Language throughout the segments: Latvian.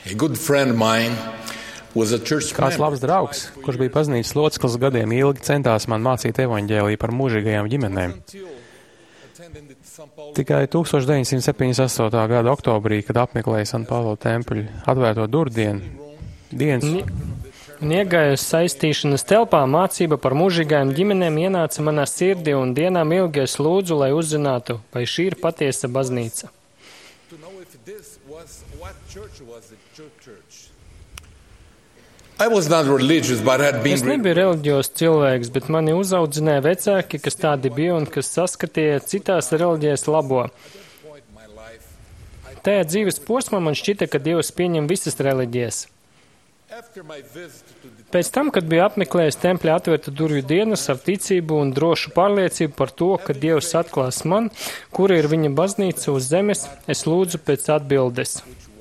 A good friend of mine was a church Kāds labs draugs, kurš bija baznīcas loceklis gadiem ilgi, centās man mācīt evaņģēliju par mūžīgajām ģimenēm. Tikai 1978. gada oktobrī, kad apmeklēja San Paulo templi atvērto durvdienu, Un iegājus saistīšanas telpā, mācība par mūžīgajām ģimenēm ienāca manā sirdī, un dienām ilgi es lūdzu, lai uzzinātu, vai šī ir patiesa baznīca. Es nebiju reliģijos cilvēks, bet mani uzaudzināja vecāki, kas tādi bija un kas saskatīja citās reliģijas labo. Tajā dzīves posmā man šķita, ka Dievs pieņem visas reliģijas. Pēc tam, kad biju apmeklējis tempļa atvērta durvju dienas ar ticību un drošu pārliecību par to, ka Dievs atklās man, kura ir viņa baznīca uz zemes, es lūdzu pēc atbildes.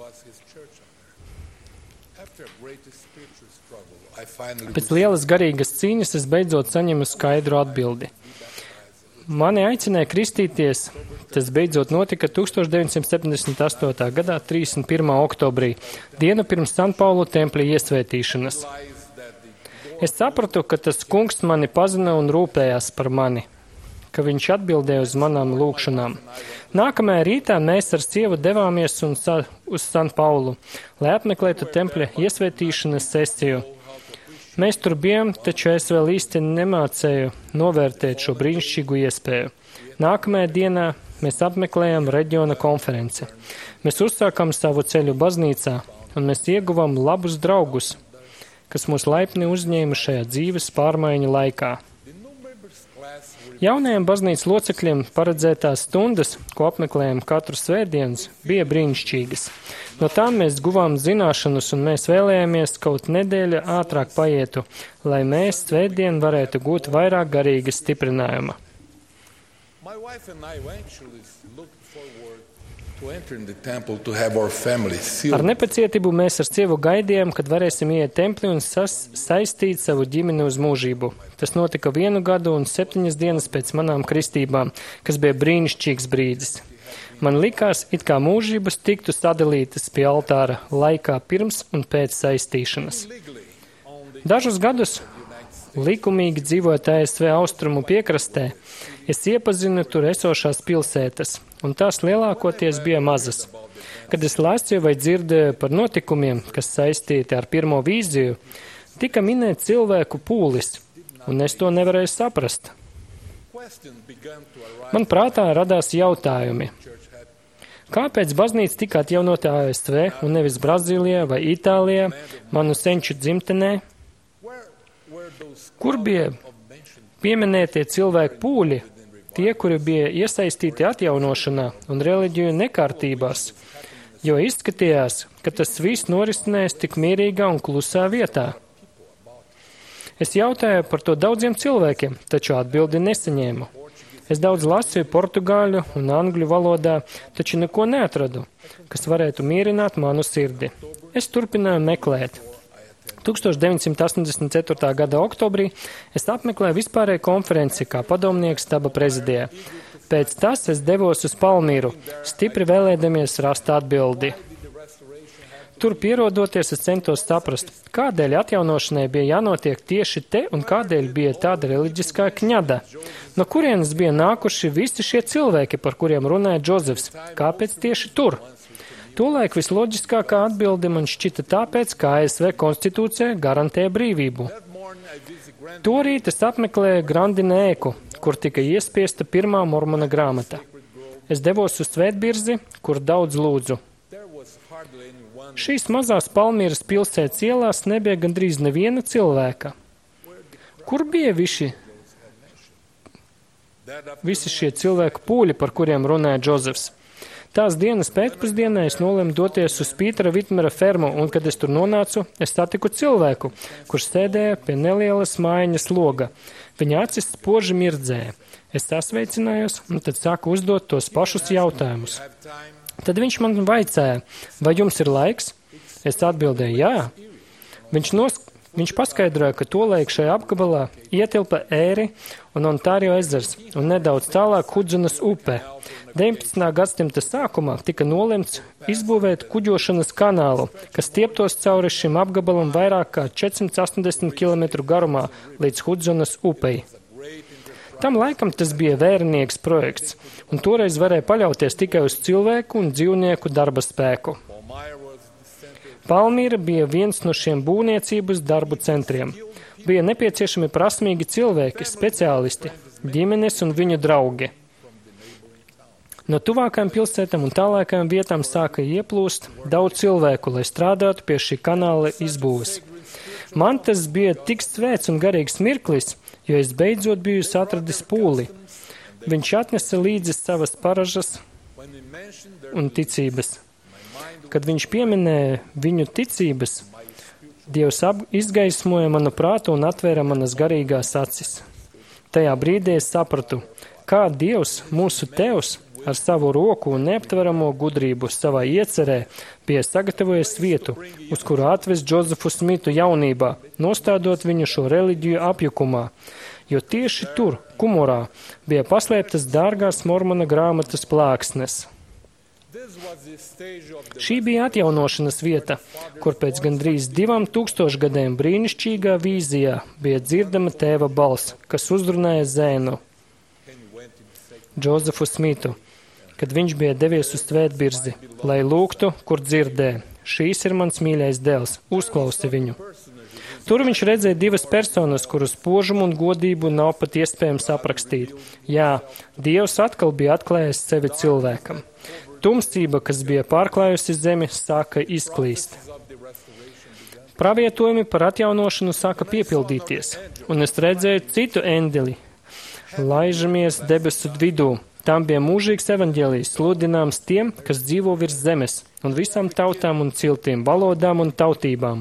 Pēc lielas garīgas cīņas es beidzot saņemu skaidru atbildi. Mani aicināja kristīties. Tas beidzot notika 1978. gadā 31. oktobrī, dienu pirms San Paulo tempļa iesvētīšanas. Es sapratu, ka tas kungs mani pazina un rūpējās par mani, ka viņš atbildēja uz manām lūkšanām. Nākamajā rītā mēs ar sievu devāmies uz San Paulu, lai apmeklētu tempļa iesvētīšanas sesiju. Mēs tur bijām, taču es vēl īsti nemācēju novērtēt šo brīnišķīgu iespēju. Nākamajā dienā mēs apmeklējām reģiona konferenci. Mēs uzsākām savu ceļu baznīcā, un mēs ieguvām labus draugus, kas mūs laipni uzņēma šajā dzīves pārmaiņu laikā. Jaunajiem baznīcas locekļiem paredzētās stundas, ko apmeklējām katru svētdienas, bija brīnišķīgas. No tām mēs guvām zināšanas, un mēs vēlējāmies kaut nedēļa ātrāk paietu, lai mēs svētdien varētu gūt vairāk garīga stiprinājuma. Ar nepacietību mēs ar sievu gaidījām, kad varēsim iet templi un saistīt savu ģimeni uz mūžību. Tas notika 1 gadu un 7 dienas pēc manām kristībām, kas bija brīnišķīgs brīdis. Man likās, it kā mūžības tiktu sadalītas pie altāra laikā pirms un pēc saistīšanas. Dažus gadus likumīgi dzīvojot ASV austrumu piekrastē, es iepazinu tur esošās pilsētas, un tās lielākoties bija mazas. Kad es lasīju vai dzirdēju par notikumiem, kas saistīti ar pirmo vīziju, tika minēts cilvēku pūlis, un es to nevarēju saprast. Man prātā radās jautājumi. Kāpēc baznīca tika atjaunota ASV un nevis Brazīlijā vai Itālijā, manu senču dzimtenē? Kur bija pieminētie cilvēku pūļi, tie, kuri bija iesaistīti atjaunošanā un reliģiju nekārtībās, jo izskatījās, ka tas viss norisinājās tik mierīgā un klusā vietā. Es jautāju par to daudziem cilvēkiem, taču atbildi nesaņēmu. Es daudz lasīju portugāļu un angļu valodā, taču neko neatradu, kas varētu mierināt manu sirdi. Es turpināju meklēt. 1984. gada oktobrī es apmeklēju vispārēju konferenci kā padomnieks štaba prezidijā. Pēc tas es devos uz Palmīru, stipri vēlēdamies rast atbildi. Tur pierodoties, es centos saprast, kādēļ atjaunošanai bija jānotiek tieši te un kādēļ bija tāda reliģiskā kņada. No kurienes bija nākuši visi šie cilvēki, par kuriem runāja Džozefs? Kāpēc tieši tur? Tolaik visloģiskākā atbilde man šķita tāpēc, ka ASV konstitūcija garantē brīvību. Torīt es apmeklēju Grandina ēku, kur tika iespiesta pirmā mormona grāmata. Es devos uz Svētbirzi, kur daudz lūdzu. Šīs mazās Palmīras pilsētas ielās nebija gandrīz neviena cilvēka. Kur bija visi šie cilvēku pūļi, par kuriem runāja Džozefs? Tās dienas pēcpusdienā es nolēmu doties uz Pītera Vitmera fermu, un, kad es tur nonācu, es satiku cilvēku, kurš sēdēja pie nelielas mājiņas loga. Viņa acis spoži mirdzēja. Es sasveicinājos, un tad sāku uzdot tos pašus jautājumus. Tad viņš man vaicāja, vai jums ir laiks? Es atbildēju, jā. Viņš Viņš paskaidroja, ka tolaik šajā apgabalā ietilpa Ēri un Ontārio ezers un nedaudz tālāk Hudzonas upe. 19. gadsimta sākumā tika nolemts izbūvēt kuģošanas kanālu, kas tieptos cauri šim apgabalam vairāk kā 480 km garumā līdz Hudzonas upei. Tam laikam tas bija vērnieks projekts, un toreiz varēja paļauties tikai uz cilvēku un dzīvnieku darba spēku. Palmīra bija viens no šiem būvniecības darbu centriem. Bija nepieciešami prasmīgi cilvēki, speciālisti, ģimenes un viņu draugi. No tuvākajām pilsētām un tālākajām vietām sāka ieplūst daudz cilvēku, lai strādātu pie šī kanāla izbūves. Man tas bija tik svēts un garīgs mirklis, jo es beidzot biju atradis pūli. Viņš atnesa līdzi savas paražas un ticības. Kad viņš pieminēja viņu ticības, Dievs izgaismoja manu prātu un atvēra manas garīgās acis. Tajā brīdī es sapratu, kā Dievs, mūsu Tevs, ar savu roku un neaptveramo gudrību savā iecerē bija sagatavojis vietu, uz kuru atvest Džozefu Smitu jaunībā, nostādot viņu šo reliģiju apjukumā, jo tieši tur, Kumorā, bija paslēptas dārgās Mormona grāmatas plāksnes. Šī bija atjaunošanas vieta, kur pēc gandrīz 2000 gadiem brīnišķīgā vīzijā bija dzirdama tēva balss, kas uzrunāja zēnu, Džozefu Smitu, kad viņš bija devies uz Svētbirzi, lai lūgtu, kur dzirdē. Šīs ir mans mīļais dēls, uzklausi viņu. Tur viņš redzēja divas personas, kuras spožumu un godību nav pat iespējams aprakstīt. Jā, Dievs atkal bija atklājis sevi cilvēkam. Tumsība, kas bija pārklājusi zemi, sāka izklīst. Pravietojumi par atjaunošanu sāka piepildīties, un es redzēju citu eņģeli. Laižamies debesu vidū. Tam bija mūžīgs evaņģēlijs, sludināms tiem, kas dzīvo virs zemes, un visām tautām un ciltīm, valodām un tautībām.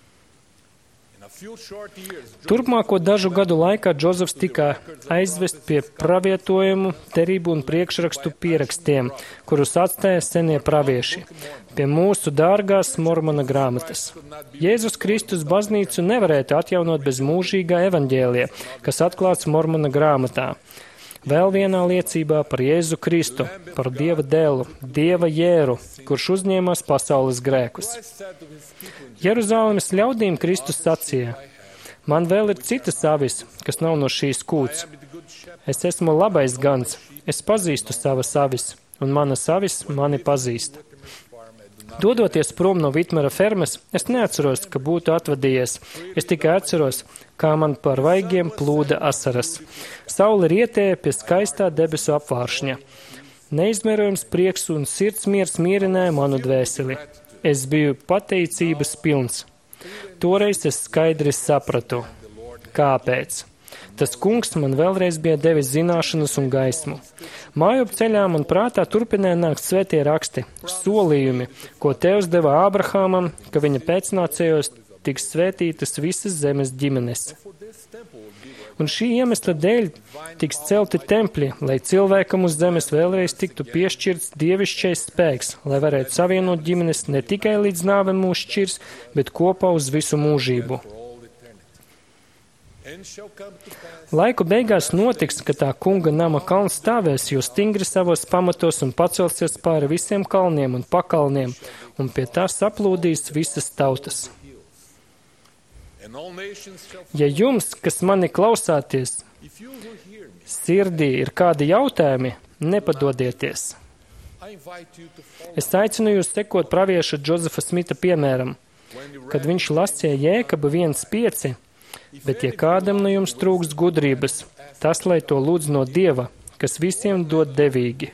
Turpmāko dažu gadu laikā Džozefs tika aizvest pie pravietojumu, derību un priekšrakstu pierakstiem, kurus atstāja senie pravieši, pie mūsu dārgās Mormona grāmatas. Jēzus Kristus baznīcu nevarētu atjaunot bez mūžīgā evaņģēlija, kas atklāts Mormona grāmatā. Vēl vienā liecībā par Jēzu Kristu, par Dieva dēlu, Dieva jēru, kurš uzņēmās pasaules grēkus. Jeruzālemes ļaudīm Kristus sacīja: man vēl ir citas avis, kas nav no šīs kūts. Es esmu labais gans, es pazīstu savas avis, un manas avis mani pazīst. Dodoties prom no Vitmera fermas, es neatceros, ka būtu atvadījies. Es tikai atceros, kā man par vaigiem plūda asaras. Saule rietēja pie skaistā debesu apvāršņa. Neizmērojams prieks un sirds miers mierināja manu dvēseli. Es biju pateicības pilns. Toreiz es skaidri sapratu, kāpēc. Tas kungs man vēlreiz bija devis zināšanas un gaismu. Mājup ceļā man prātā turpināja nākt svētie raksti, solījumi, ko Tevs deva Ābrahamam, ka viņa pēcnācējos tiks svētītas visas zemes ģimenes. Un šī iemesla dēļ tiks celti tempļi, lai cilvēkam uz zemes vēlreiz tiktu piešķirts dievišķais spēks, lai varētu savienot ģimenes ne tikai līdz nāve mūs šķirs, bet kopā uz visu mūžību. Laiku beigās notiks, ka tā kunga nama kalns stāvēs, jo stingri savos pamatos un pacelsies pāri visiem kalniem un pakalniem, un pie tā saplūdīs visas tautas. Ja jums, kas mani klausāties, sirdī ir kādi jautājumi, nepadodieties. Es aicinu jūs sekot pravieša Džozefa Smita piemēram, kad viņš lasīja Jēkaba 1:5, bet ja kādam no jums trūkst gudrības, tas, lai to lūdz no Dieva, kas visiem dod devīgi.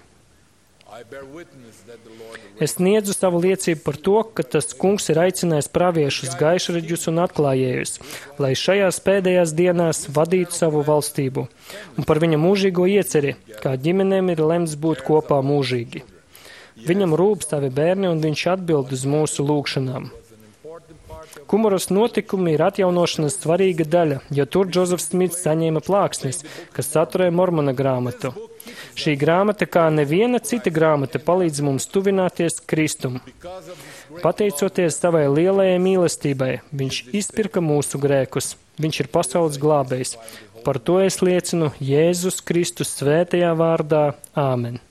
Es sniedzu savu liecību par to, ka tas kungs ir aicinājis praviešus, gaišreģus un atklājējus, lai šajās pēdējās dienās vadītu savu valstību, un par viņa mūžīgo ieceri, kā ģimenēm ir lemts būt kopā mūžīgi. Viņam rūp savi bērni, un viņš atbild uz mūsu lūgšanām. Kumoras notikumi ir atjaunošanas svarīga daļa, jo tur Džozefs Smits saņēma plāksnes, kas saturēja Mormona grāmatu. Šī grāmata, kā neviena cita grāmata, palīdz mums tuvināties Kristum. Pateicoties savai lielajai mīlestībai, viņš izpirka mūsu grēkus. Viņš ir pasaules glābējs. Par to es liecinu Jēzus Kristus svētajā vārdā. Āmen.